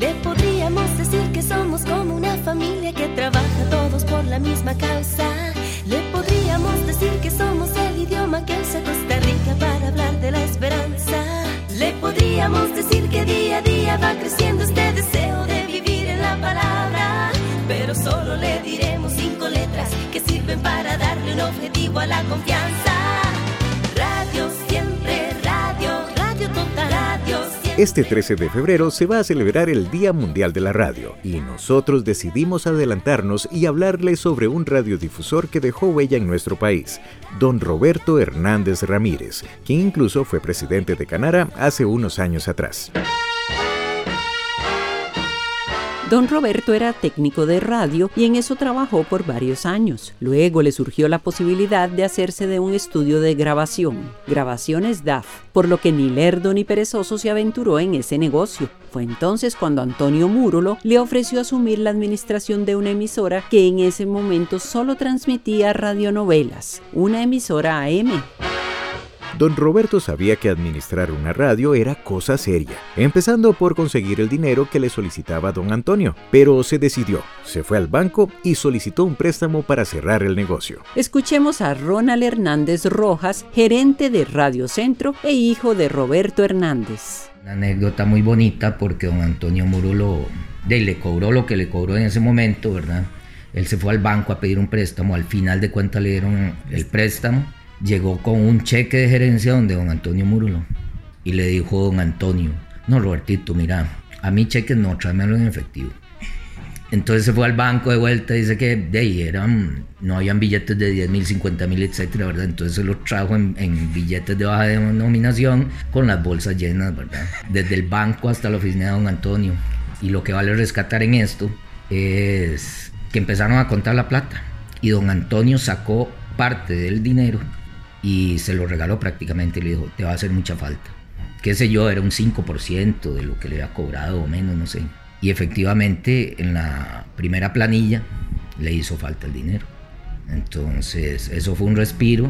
Le podríamos decir que somos como una familia que trabaja todos por la misma causa. Le podríamos decir que somos el idioma que usa Costa Rica para hablar de la esperanza. Le podríamos decir que día a día va creciendo este deseo de vivir en la palabra. Pero solo le diremos 5 letras que sirven para darle un objetivo a la confianza. Radio siempre, radio total, radio siempre. Este 13 de febrero se va a celebrar el Día Mundial de la Radio y nosotros decidimos adelantarnos y hablarles sobre un radiodifusor que dejó huella en nuestro país, don Roberto Hernández Ramírez, quien incluso fue presidente de Canara hace unos años atrás. Don Roberto era técnico de radio y en eso trabajó por varios años. Luego le surgió la posibilidad de hacerse de un estudio de grabación, Grabaciones DAF, por lo que ni lerdo ni perezoso se aventuró en ese negocio. Fue entonces cuando Antonio Múrolo le ofreció asumir la administración de una emisora que en ese momento solo transmitía radionovelas, una emisora AM. Don Roberto sabía que administrar una radio era cosa seria, empezando por conseguir el dinero que le solicitaba don Antonio, pero se decidió, se fue al banco y solicitó un préstamo para cerrar el negocio. Escuchemos a Ronald Hernández Rojas, gerente de Radio Centro e hijo de Roberto Hernández. Una anécdota muy bonita porque don Antonio Múrolo le cobró lo que le cobró en ese momento, ¿verdad? Él se fue al banco a pedir un préstamo, al final de cuentas le dieron el préstamo. Llegó con un cheque de gerencia donde don Antonio Múrolo y le dijo don Antonio: no, Robertito, mira, a mí cheques no, tráemelo en efectivo. Entonces se fue al banco de vuelta y dice que no habían billetes de 10,000, 50,000, etcétera, ¿verdad? Entonces se los trajo en billetes de baja denominación con las bolsas llenas, ¿verdad? Desde el banco hasta la oficina de don Antonio. Y lo que vale rescatar en esto es que empezaron a contar la plata y don Antonio sacó parte del dinero y se lo regaló prácticamente y le dijo: te va a hacer mucha falta. Qué sé yo, era un 5% de lo que le había cobrado o menos, no sé. Y efectivamente en la primera planilla le hizo falta el dinero. Entonces eso fue un respiro.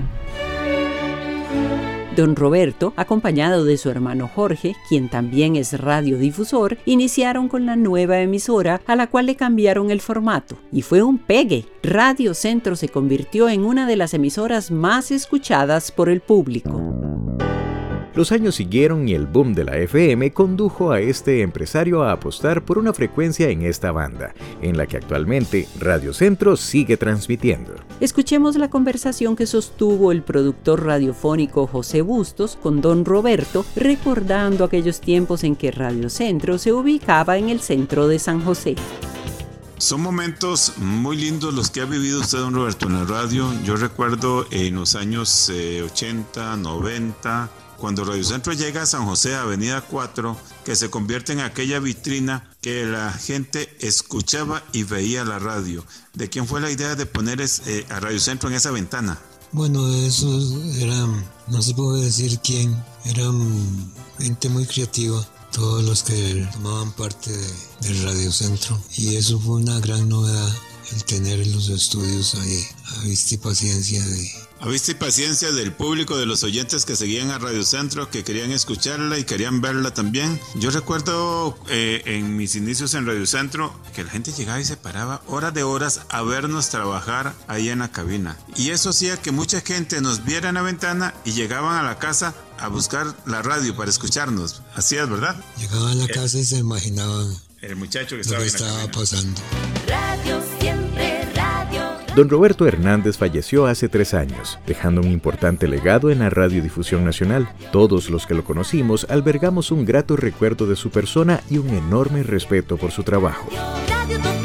Don Roberto, acompañado de su hermano Jorge, quien también es radiodifusor, iniciaron con la nueva emisora a la cual le cambiaron el formato. Y fue un pegue. Radio Centro se convirtió en una de las emisoras más escuchadas por el público. Los años siguieron y el boom de la FM condujo a este empresario a apostar por una frecuencia en esta banda, en la que actualmente Radio Centro sigue transmitiendo. Escuchemos la conversación que sostuvo el productor radiofónico José Bustos con don Roberto, recordando aquellos tiempos en que Radio Centro se ubicaba en el centro de San José. Son momentos muy lindos los que ha vivido usted, don Roberto, en la radio. Yo recuerdo en los años 80, 90... cuando Radio Centro llega a San José, Avenida 4, que se convierte en aquella vitrina que la gente escuchaba y veía la radio. ¿De quién fue la idea de poner a Radio Centro en esa ventana? Bueno, eso era, no se puede decir quién, eran gente muy creativa, todos los que tomaban parte de Radio Centro. Y eso fue una gran novedad, el tener los estudios ahí, a vista y paciencia A vista y paciencia del público, de los oyentes que seguían a Radio Centro, que querían escucharla y querían verla también. Yo recuerdo en mis inicios en Radio Centro que la gente llegaba y se paraba horas de horas a vernos trabajar ahí en la cabina. Y eso hacía que mucha gente nos viera en la ventana y llegaban a la casa a buscar la radio para escucharnos. Así es, ¿verdad? Llegaban a la casa y se imaginaban el muchacho que lo que estaba pasando. Radio siempre, radio. Don Roberto Hernández falleció hace 3 años, dejando un importante legado en la radiodifusión nacional. Todos los que lo conocimos albergamos un grato recuerdo de su persona y un enorme respeto por su trabajo. Radio